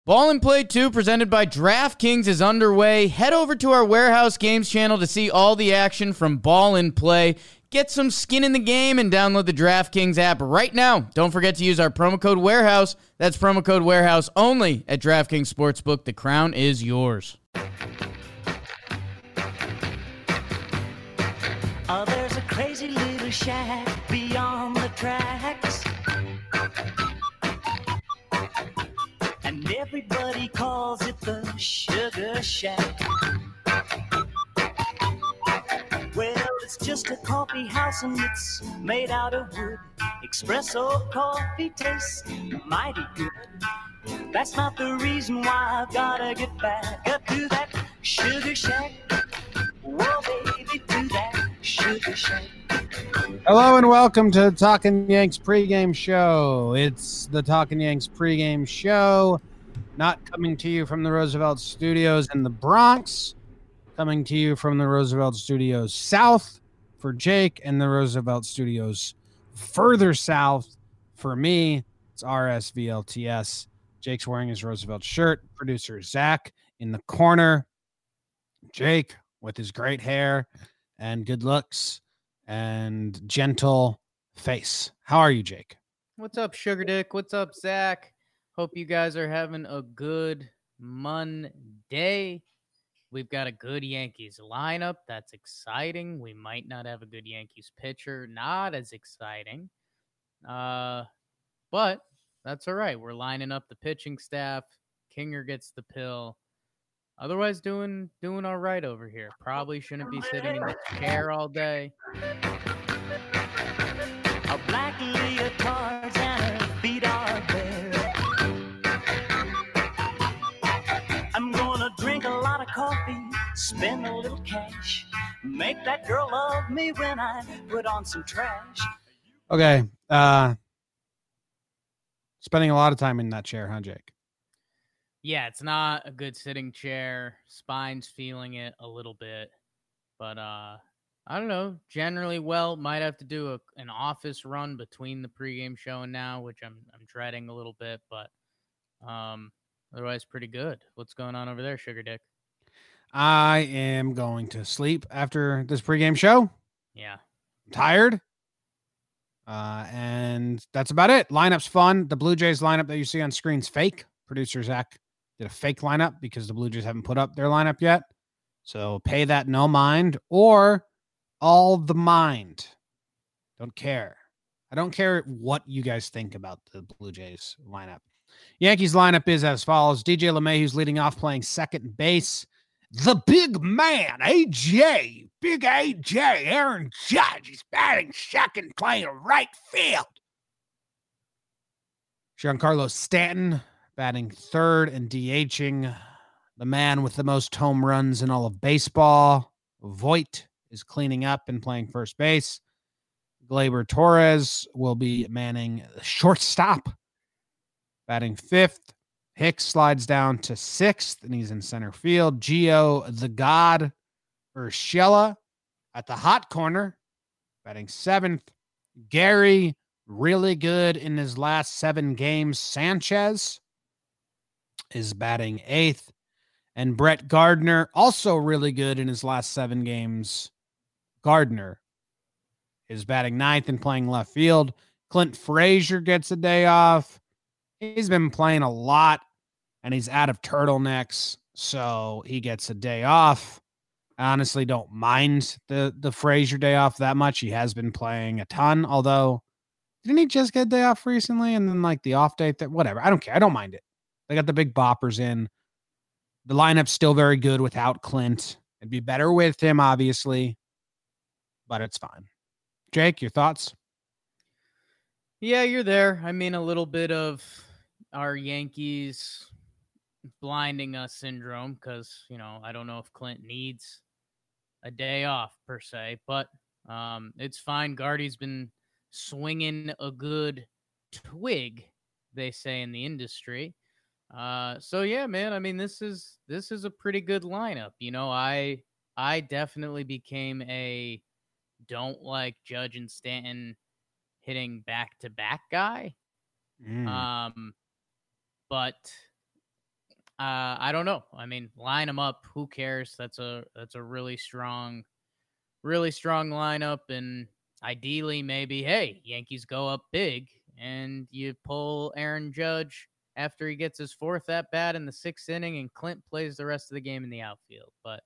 Ball and Play 2 presented by DraftKings is underway. Head over to our Warehouse Games channel to see all the action from Ball and Play. Get some skin in the game and download the DraftKings app right now. Don't forget to use our promo code Warehouse. That's promo code Warehouse only at DraftKings Sportsbook. The crown is yours. Oh, there's a crazy little shack beyond the tracks. And everybody calls it the Sugar Shack. Well, it's just a coffee house and it's made out of wood. Espresso coffee tastes mighty good. That's not the reason why I've gotta get back up to that Sugar Shack. Whoa, baby, to that Sugar Shack. Hello and welcome to the Talkin' Yanks pregame show. It's the Talkin' Yanks pregame show, not coming to you from the Roosevelt Studios in the Bronx, coming to you from the Roosevelt Studios south for Jake and the Roosevelt Studios further south for me. It's RSVLTS. Jake's wearing his Roosevelt shirt. Producer Zach in the corner. Jake with his great hair and good looks and gentle face. How are you, Jake? What's up, Sugar Dick? What's up, Zach? Hope you guys are having a good Monday. We've got a good Yankees lineup. That's exciting. We might not have a good Yankees pitcher. Not as exciting. But that's all right. We're lining up the pitching staff. Kinger gets the pill. Otherwise, doing all right over here. Probably shouldn't be sitting in this chair all day. A black leotard and her feet are bare. I'm gonna drink a lot of coffee, spend a little cash, make that girl love me when I put on some trash. Okay. Spending a lot of time in that chair, huh, Jake? Yeah, it's not a good sitting chair. Spine's feeling it a little bit. But I don't know. Generally, might have to do an office run between the pregame show and now, which I'm dreading a little bit, but otherwise pretty good. What's going on over there, Sugar Dick? I am going to sleep after this pregame show. Yeah. I'm tired. And that's about it. Lineup's fun. The Blue Jays lineup that you see on screen's fake. Producer Zach did a fake lineup because the Blue Jays haven't put up their lineup yet. So pay that no mind or all the mind. Don't care. I don't care what you guys think about the Blue Jays lineup. Yankees lineup is as follows. DJ LeMahieu's leading off, playing second base. The big man, AJ, big AJ, Aaron Judge, is batting second, playing right field. Giancarlo Stanton batting third and DHing. The man with the most home runs in all of baseball. Voit is cleaning up and playing first base. Gleyber Torres will be manning shortstop, batting fifth. Hicks slides down to sixth, and he's in center field. Gio, the God, Urshela at the hot corner, batting seventh. Gary, really good in his last 7 games. Sanchez is batting eighth. And Brett Gardner, also really good in his last 7 games. Gardner is batting ninth and playing left field. Clint Frazier gets a day off. He's been playing a lot, and he's out of turtlenecks, so he gets a day off. I honestly don't mind the Frazier day off that much. He has been playing a ton, although didn't he just get a day off recently? And then like the off day, whatever. I don't care. I don't mind it. They got the big boppers in. The lineup's still very good without Clint. It'd be better with him, obviously, but it's fine. Jake, your thoughts? Yeah, you're there. I mean, a little bit of our Yankees blinding us syndrome because, I don't know if Clint needs a day off per se, but it's fine. Guardy's been swinging a good twig, they say in the industry. So yeah, man, I mean, this is a pretty good lineup. I definitely became a don't like Judge and Stanton hitting back-to-back guy. But I don't know. I mean, line them up. Who cares? That's a really strong lineup. And ideally, maybe, hey, Yankees go up big and you pull Aaron Judge after he gets his fourth at bat in the 6th inning, and Clint plays the rest of the game in the outfield. But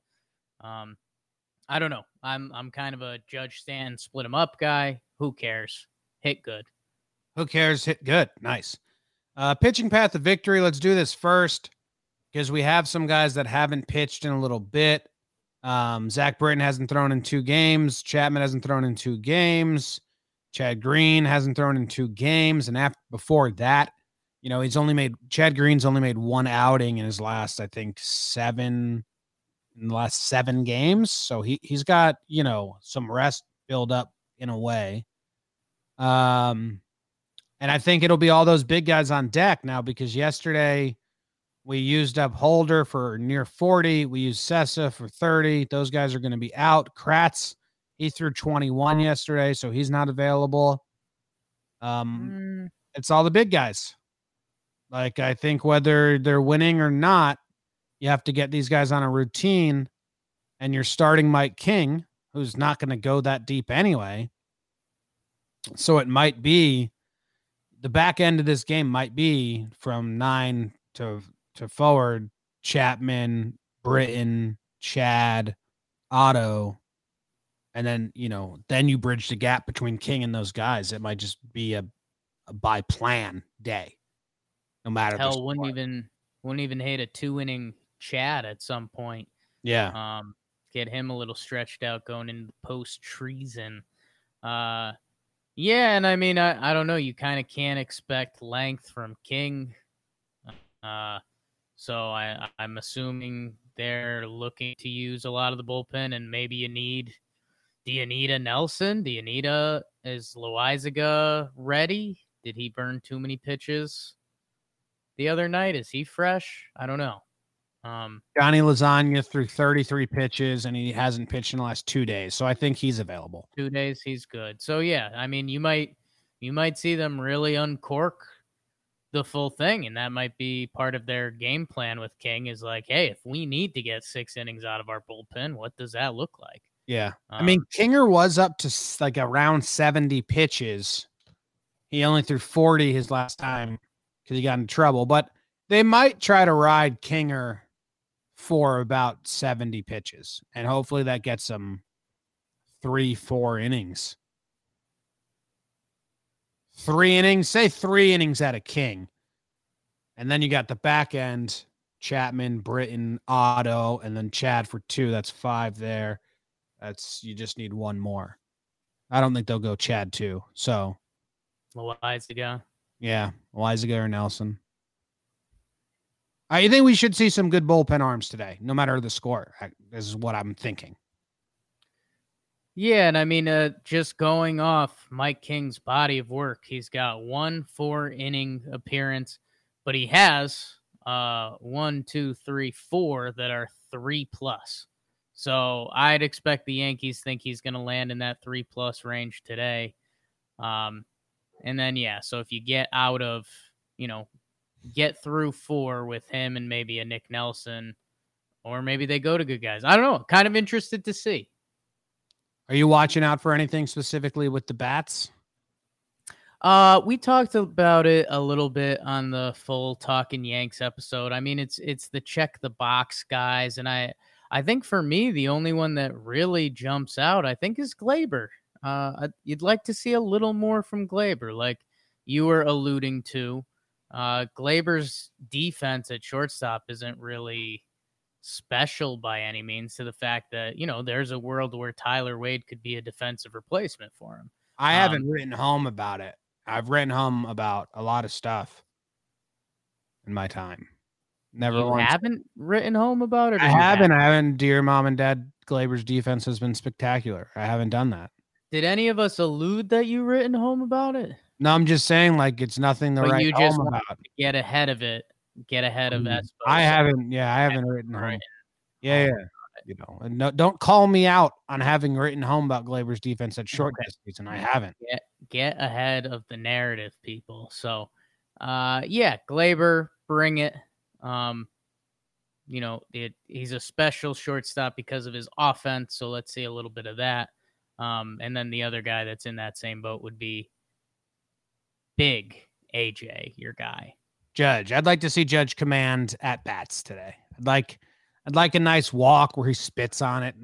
I don't know. I'm kind of a Judge Stan, split him up guy. Who cares? Hit good. Who cares? Hit good. Nice. Pitching path to victory. Let's do this first because we have some guys that haven't pitched in a little bit. Zach Britton hasn't thrown in 2 games. Chapman hasn't thrown in 2 games. Chad Green hasn't thrown in 2 games. And before that, Chad Green's only made 1 outing in his last, I think, 7 games. So he's got, some rest build up in a way. And I think it'll be all those big guys on deck now, because yesterday we used up Holder for near 40. We used Sessa for 30. Those guys are going to be out. Kratz, he threw 21 yesterday, so he's not available. It's all the big guys. Like, I think whether they're winning or not, you have to get these guys on a routine, and you're starting Mike King, who's not going to go that deep anyway. So it might be the back end of this game might be from 9 to forward, Chapman, Britton, Chad, Otto, and then, then you bridge the gap between King and those guys. It might just be a by plan day, no matter. Hell, wouldn't even hate a 2-inning Chad at some point. Yeah. Get him a little stretched out going into the treason. Yeah, and I mean, I don't know. You kind of can't expect length from King. So I'm assuming they're looking to use a lot of the bullpen, and maybe do you need a Nelson? Is Loaizaga ready? Did he burn too many pitches the other night? Is he fresh? I don't know. Johnny Lasagna threw 33 pitches, and he hasn't pitched in the last 2 days. So I think he's available. 2 days, he's good. So yeah, I mean, you might see them really uncork the full thing, and that might be part of their game plan with King, is like, hey, if we need to get 6 innings out of our bullpen, what does that look like? Yeah. I mean, Kinger was up to like around 70 pitches. He only threw 40 his last time because he got in trouble, but they might try to ride Kinger for about 70 pitches, and hopefully that gets them 3-4 innings. 3 innings, say 3 innings out of King. And then you got the back end, Chapman, Britton, Otto, and then Chad for 2. That's 5 there. You just need 1 more. I don't think they'll go Chad 2. So Loaizaga. Yeah, Loaizaga or Nelson. I think we should see some good bullpen arms today, no matter the score. This is what I'm thinking. Yeah, and I mean, just going off Mike King's body of work, he's got 1 4-inning appearance, but he has 1, 2, 3, 4 that are 3+. So I'd expect the Yankees think he's going to land in that 3+ range today. And then, yeah, so if you get out of, get through 4 with him and maybe a Nick Nelson, or maybe they go to good guys. I don't know. Kind of interested to see. Are you watching out for anything specifically with the bats? We talked about it a little bit on the full Talking Yanks episode. I mean, it's the check the box guys, and I think for me the only one that really jumps out, I think, is Gleyber. You'd like to see a little more from Gleyber, like you were alluding to. Gleyber's defense at shortstop isn't really special by any means, to the fact that, there's a world where Tyler Wade could be a defensive replacement for him. I haven't written home about it. I've written home about a lot of stuff in my time. Never once. Haven't written home about it? I haven't. Dear Mom and Dad, Gleyber's defense has been spectacular. I haven't done that. Did any of us allude that you written home about it? No, I'm just saying, like, it's nothing to write home about. Get ahead of it. Get ahead of that. I haven't written home. Yeah. No, don't call me out on having written home about Gleyber's defense at short this season. I haven't. Get ahead of the narrative, people. So, Gleyber, bring it. he's a special shortstop because of his offense. So let's see a little bit of that. And then the other guy that's in that same boat would be Big AJ, your guy. Judge. I'd like to see Judge command at bats today. I'd like a nice walk where he spits on it,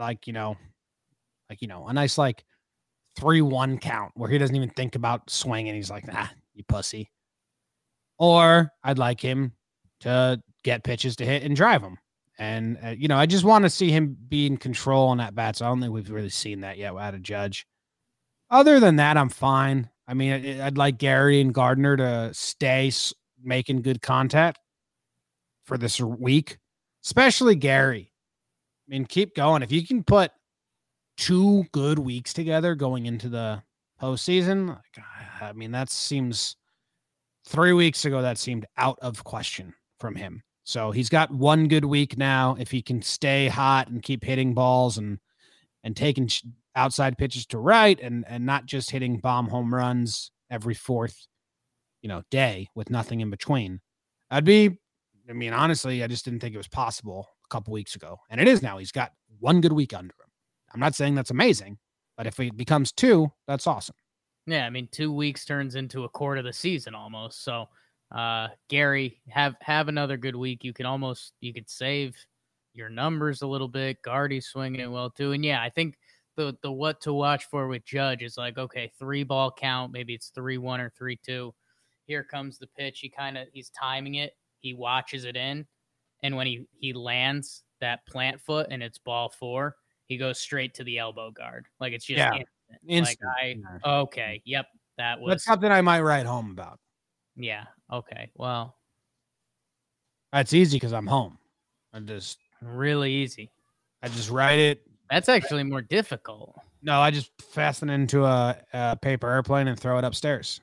a nice 3-1 count where he doesn't even think about swinging. He's like, nah, you pussy. Or I'd like him to get pitches to hit and drive them. And, I just want to see him be in control on at bats. I don't think we've really seen that yet out of Judge. Other than that, I'm fine. I mean, I'd like Gary and Gardner to stay making good contact for this week, especially Gary. I mean, keep going. If you can put 2 good weeks together going into the postseason, I mean, that seems 3 weeks ago, that seemed out of question from him. So he's got 1 good week now. If he can stay hot and keep hitting balls and taking outside pitches to right and not just hitting bomb home runs every 4th, day with nothing in between, honestly, I just didn't think it was possible a couple weeks ago. And it is now. He's got 1 good week under him. I'm not saying that's amazing, but if it becomes 2, that's awesome. Yeah, I mean, 2 weeks turns into a quarter of the season almost. So, Gary, have another good week. You could save your numbers a little bit. Guardy's swinging it well too. And yeah, I think the what to watch for with Judge is okay, 3-ball count. Maybe it's 3-1 or 3-2. Here comes the pitch. He's timing it. He watches it in. And when he lands that plant foot and it's ball 4, he goes straight to the elbow guard. It's just instant. Okay. Yep. That's something I might write home about. Yeah. Okay. Well, that's easy because I'm home. Really easy. I just write it. That's actually more difficult. No, I just fasten it into a paper airplane and throw it upstairs.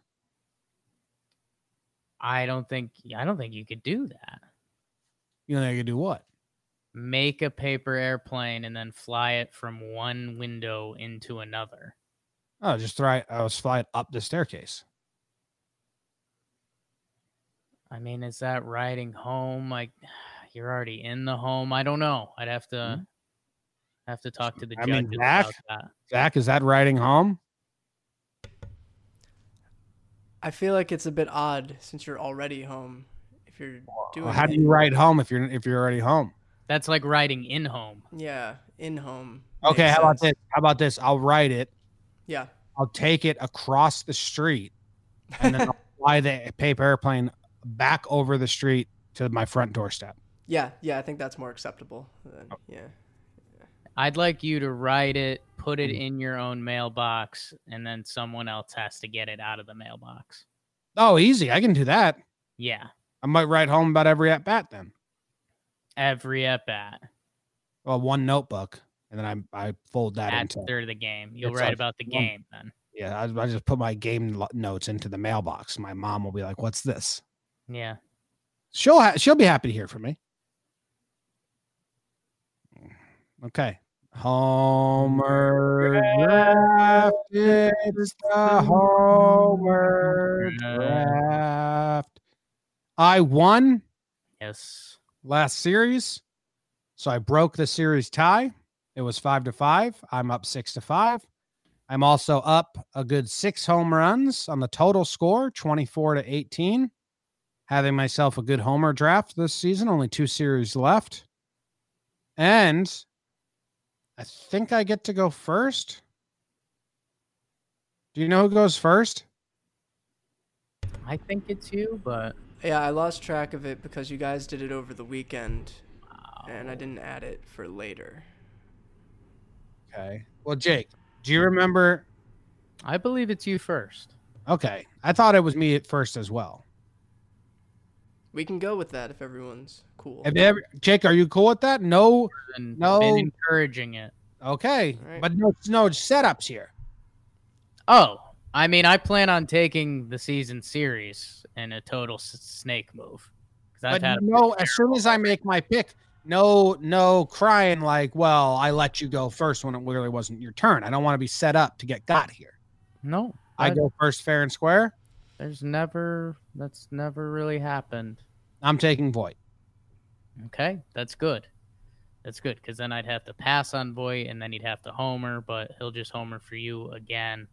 I don't think you could do that. You know, you could do what? Make a paper airplane and then fly it from one window into another. Oh, I was flying up the staircase. I mean, is that riding home? You're already in the home. I don't know. I'd have to talk to the judge about that. Zach, is that riding home? I feel like it's a bit odd since you're already home. If you're doing, how do you ride home if you're already home? That's like riding in home. Yeah, in home. Okay, how about this? I'll ride it. Yeah. I'll take it across the street, and then I'll fly the paper airplane back over the street to my front doorstep. Yeah, I think that's more acceptable. Yeah. I'd like you to write it, put it in your own mailbox, and then someone else has to get it out of the mailbox. Oh, easy. I can do that. Yeah. I might write home about every at-bat then. Every at-bat. Well, one notebook, and then I fold that into the game. You'll write about the game then. Yeah, I just put my game notes into the mailbox. My mom will be like, "What's this?" Yeah. She'll be happy to hear from me. Okay. Homer draft. It's the Homer draft. I won. Yes. Last series. So I broke the series tie. It was 5-5. I'm up 6-5. I'm also up a good 6 home runs on the total score, 24-18. Having myself a good homer draft this season. Only 2 series left. And I think I get to go first. Do you know who goes first? I think it's you, but... Yeah, I lost track of it because you guys did it over the weekend, and I didn't add it for later. Okay. Well, Jake, do you remember? I believe it's you first. Okay. I thought it was me at first as well. We can go with that if everyone's cool. Jake, are you cool with that? No. Been encouraging it. Okay. Right. But no setups here. Oh, I mean, I plan on taking the season series in a total snake move. But as soon as I make my pick, no crying like, well, I let you go first when it really wasn't your turn. I don't want to be set up to get got here. No. I go first fair and square. That's never really happened. I'm taking Voit. Okay, that's good. That's good, because then I'd have to pass on Voit, and then he'd have to homer, but he'll just homer for you again.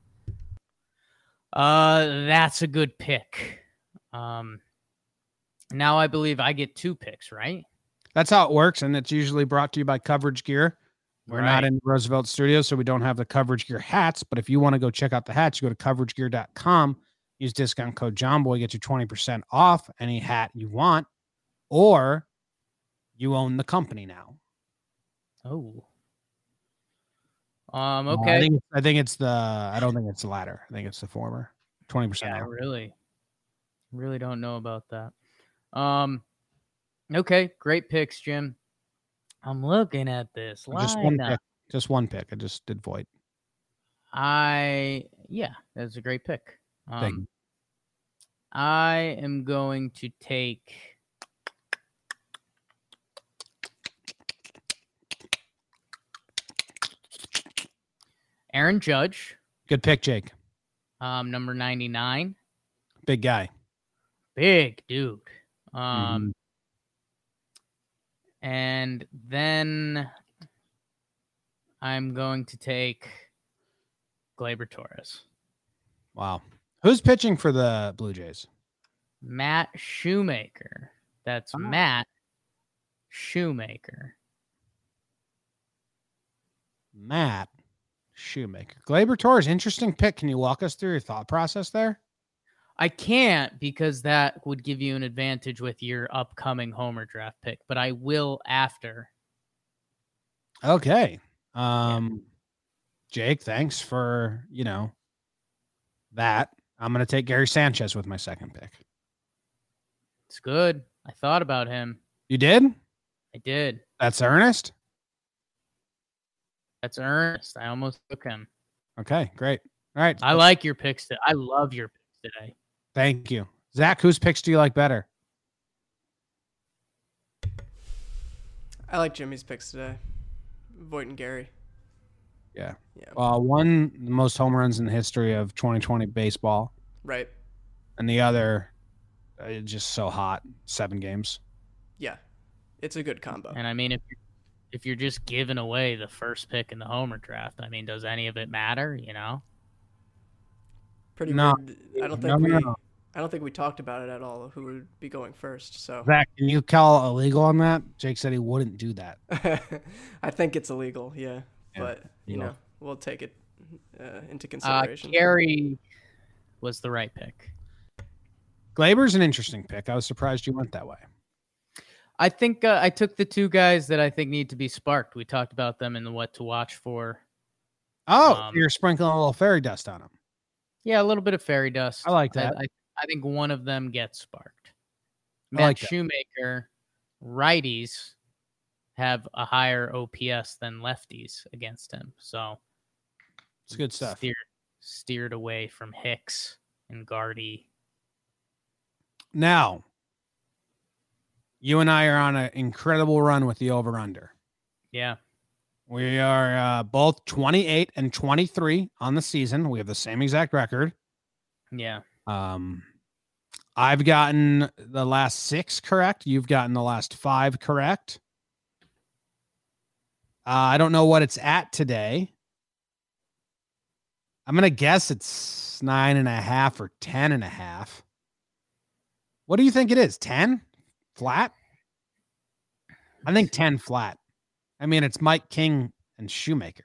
That's a good pick. Now I believe I get 2 picks, right? That's how it works, and it's usually brought to you by Coverage Gear. We're not in Roosevelt Studios, so we don't have the Coverage Gear hats, but if you want to go check out the hats, you go to coveragegear.com, use discount code JOHNBOY, get you 20% off any hat you want, or you own the company now. Oh. Okay. I think it's I don't think it's the latter. I think it's the former. 20% Yeah, off. I really don't know about that. Okay, great picks, Jim. I'm looking at this lineup. Just one pick. I just did Voit. Yeah, that's a great pick. I am going to take Aaron Judge. Good pick, Jake. Number 99. Big guy. Big dude. And then I'm going to take Gleyber Torres. Wow. Who's pitching for the Blue Jays? Matt Shoemaker. That's Matt Shoemaker. Matt Shoemaker. Gleyber Torres, interesting pick. Can you walk us through your thought process there? I can't, because that would give you an advantage with your upcoming Homer draft pick, but I will after. Okay. Jake, thanks for, that. I'm going to take Gary Sanchez with my second pick. It's good. I thought about him. You did? I did. That's Ernest? That's Ernest. I almost took him. Okay, great. All right. I like your picks. I love your picks today. Thank you. Zach, whose picks do you like better? I like Jimmy's picks today. Voit and Gary. Yeah. Yeah. One, the most home runs in the history of 2020 baseball. Right. And the other, just so hot. 7 games. Yeah. It's a good combo. And I mean, if you're just giving away the first pick in the Homer draft, I mean, does any of it matter, Pretty no. weird. I don't think we talked about it at all, who would be going first. So Zach, can you call illegal on that? Jake said he wouldn't do that. I think it's illegal, yeah. But, we'll take it into consideration. Gary was the right pick. Gleyber's an interesting pick. I was surprised you went that way. I think I took the 2 guys that I think need to be sparked. We talked about them in the what to watch for. Oh, you're sprinkling a little fairy dust on them. Yeah, a little bit of fairy dust. I like that. I think one of them gets sparked. Matt Shoemaker, righties have a higher OPS than lefties against him. So it's good stuff. Steered away from Hicks and Gardy. Now, you and I are on an incredible run with the over-under. Yeah. We are both 28 and 23 on the season. We have the same exact record. Yeah. I've gotten the last 6 correct. You've gotten the last 5 correct. I don't know what it's at today. I'm going to guess it's 9.5 or 10.5. What do you think it is? 10 flat? I think 10 flat. I mean, it's Mike King and Shoemaker.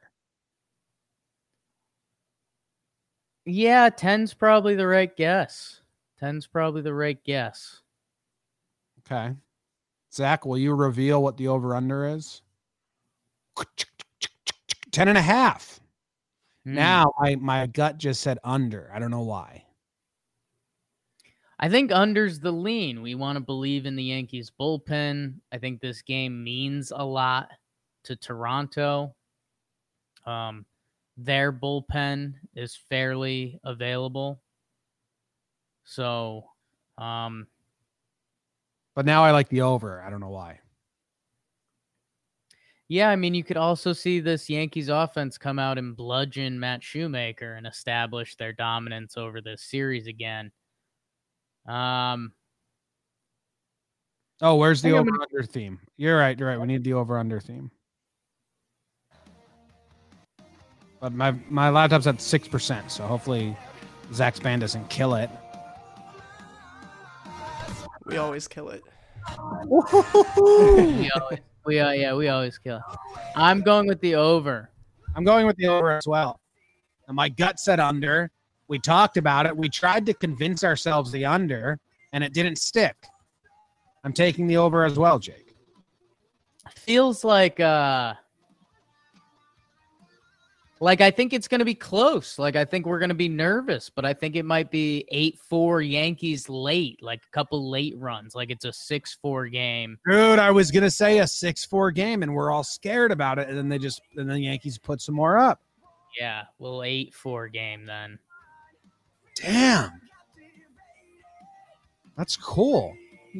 Yeah, 10's probably the right guess. 10's probably the right guess. Okay. Zach, will you reveal what the over-under is? 10.5. Now, my gut just said under. I don't know why. I think under's the lean. We want to believe in the Yankees bullpen. I think this game means a lot to Toronto. Their bullpen is fairly available. So, but now I like the over. I don't know why. Yeah, I mean, you could also see this Yankees offense come out and bludgeon Matt Shoemaker and establish their dominance over this series again. Oh, where's the I think I'm over-under theme? You're right. We need the over-under theme. But my laptop's at 6%, so hopefully Zach's band doesn't kill it. We always kill it. we always kill. I'm going with the over. I'm going with the over as well. And my gut said under. We talked about it. We tried to convince ourselves the under, and it didn't stick. I'm taking the over as well, Jake. Feels like I think it's going to be close. Like, I think we're going to be nervous, but I think it might be 8-4 Yankees late, like a couple late runs. Like it's a 6-4 game. Dude, I was going to say a 6-4 game, and we're all scared about it. And then the Yankees put some more up. Yeah, well, 8-4 game then. Damn. That's cool.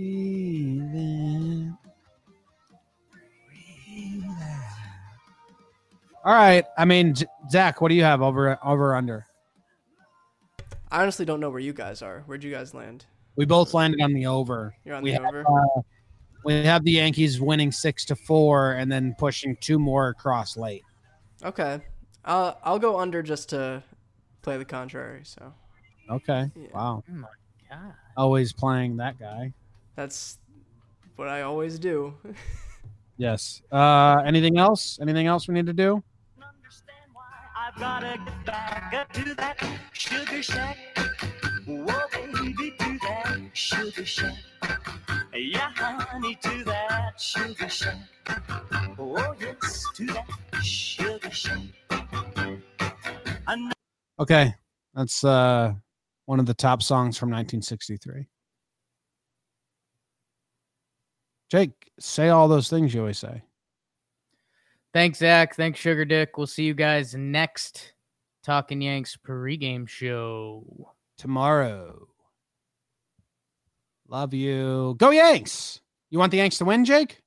All right. I mean, Zach, what do you have over under? I honestly don't know where you guys are. Where'd you guys land? We both landed on the over. You're on the over? We have the Yankees winning 6-4 and then pushing 2 more across late. Okay. I'll go under just to play the contrary. So. Okay. Yeah. Wow. Oh my God. Always playing that guy. That's what I always do. Yes. Anything else? Anything else we need to do? Understand why I've gotta get back up to that sugar shack. Whoa, baby, to that sugar shack. Yeah, honey, to that sugar shack. Oh, yes, to that sugar shack. Okay. That's one of the top songs from 1963. Jake, say all those things you always say. Thanks, Zach. Thanks, Sugar Dick. We'll see you guys next Talking Yanks pregame show tomorrow. Love you. Go Yanks! You want the Yanks to win, Jake?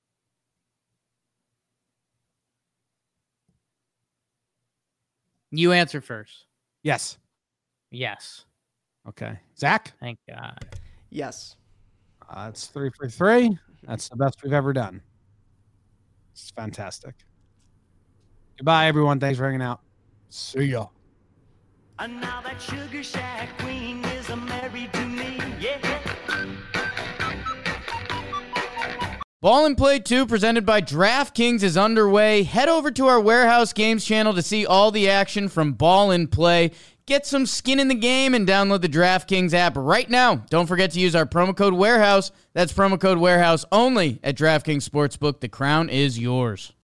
You answer first. Yes. Yes. Okay. Zach? Thank God. Yes. It's 3 for 3. That's the best we've ever done. It's fantastic. Goodbye, everyone. Thanks for hanging out. See ya. And now that sugar shack queen is married to me, yeah. Ball and Play 2 presented by DraftKings is underway. Head over to our Warehouse Games channel to see all the action from Ball and Play. Get some skin in the game and download the DraftKings app right now. Don't forget to use our promo code WAREHOUSE. That's promo code WAREHOUSE only at DraftKings Sportsbook. The crown is yours.